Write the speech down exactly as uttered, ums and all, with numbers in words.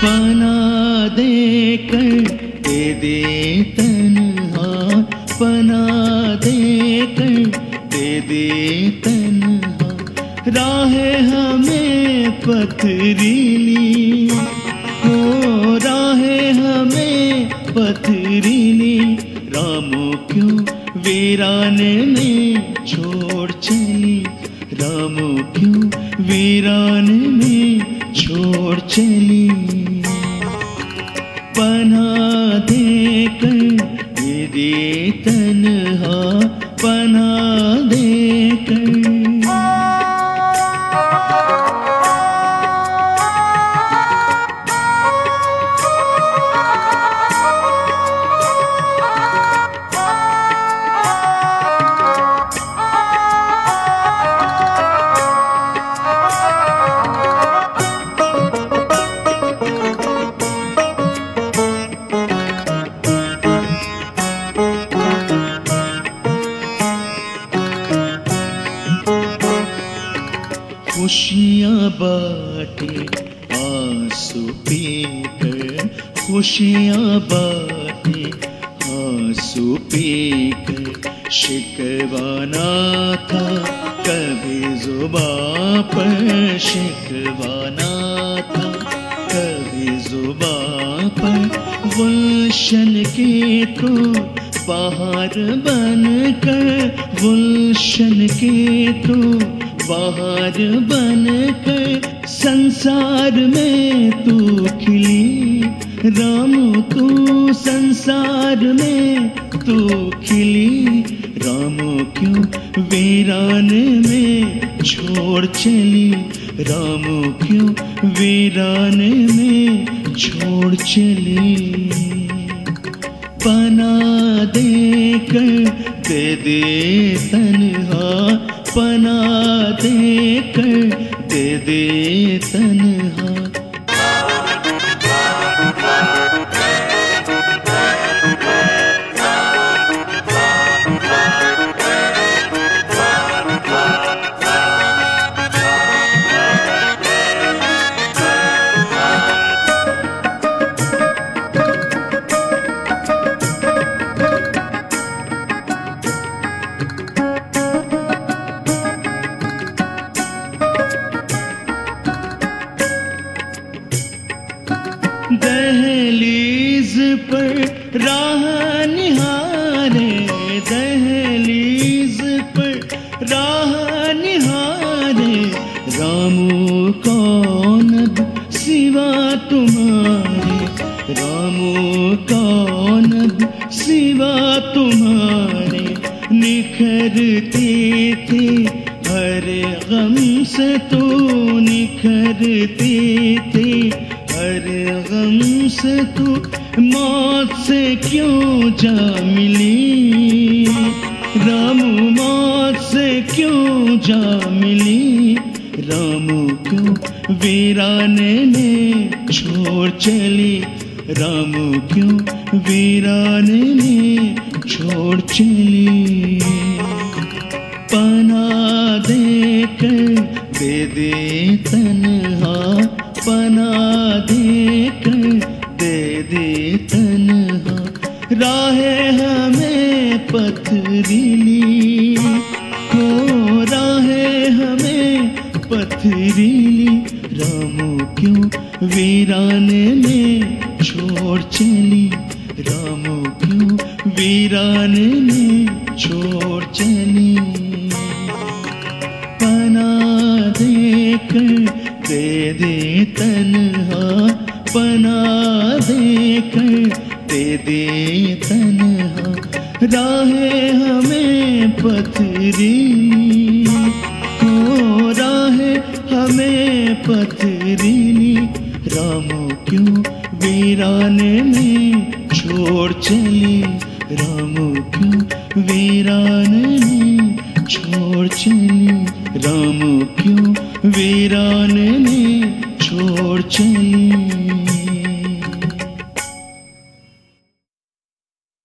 पना दे कर दे दे तन्हा, पना दे कर दे दे तन्हा। राहें हमें पथरीली, हो राहें हमें पथरीली। रामो क्यों वीराने में छोड़ चली, रामो क्यों वीराने में छोड़ चली। पना दे कर दे दे तन्हा, पना दे कर। खुशियाँ बाटे आंसू पीकर, खुशियाँ बाटे आंसू पीकर। शिकवाना था कभी जुबां पर, शिकवाना था कभी जुबां पर। गुलशन के तो बाहर बनकर, गुलशन के तो बाहर बनकर। संसार में तू खिली, राम तू संसार में तू खिली। राम क्यों वीराने में छोड़ चली, राम क्यों वीराने में छोड़ चली। पना दे कर दे दे तन्हा, पना दे कर दे दे तन्हा। दहलीज पर राह निहारे, दहलीज पर राह निहारे। रामो कौन अब सिवा तुम्हारे, रामो कौन अब सिवा तुम्हारे। निखरते थे हर गम से तो, निखरते थे हर गम से तू। मौत से क्यों जा मिली, राम मौत से क्यों जा मिली। राम क्यों वीराने में छोड़ चली, राम क्यों वीराने में छोड़ चली। पना दे कर दे दे तन्हा, पना दे कर दे दे तन्हा। राहें हमें पथरीली, हो राहें हमें पथरीली। रामो क्यों वीराने में छोड़ चली, रामो क्यों वीराने में छोड़ चली। पना दे कर दे दे तन्हा, पना दे कर दे दे तन्हा। राहें हमें पथरीली, हो राहें हमें पथरीली। रामो क्यों वीराने में छोड़ चली, रामो क्यों वीराने में छोड़ चली। रामो क्यों वीराने में छोड़ चली।